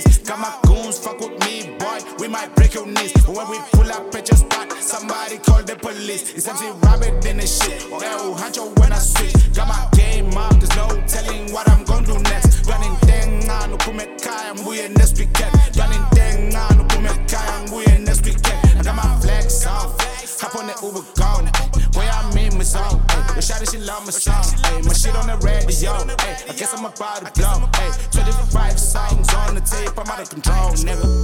Got my goons, fuck with me, boy, we might break your knees. But when we pull up at your spot, somebody call the police. It's MC Rabbit in the shit, or El Hancho when I switch. Got my game up, there's no telling what I'm gonna do next. Running thing on, ukume kaya, mbuye next weekend. Running thing on, ukume kaya, mbuye next weekend. I got my flex on, hop on the Uber gone. Boy, I mean my song, the shawty she love my song. My shit on the radio, I guess I'm about to blow. 25 songs on the tape, I'm out of control, nigga.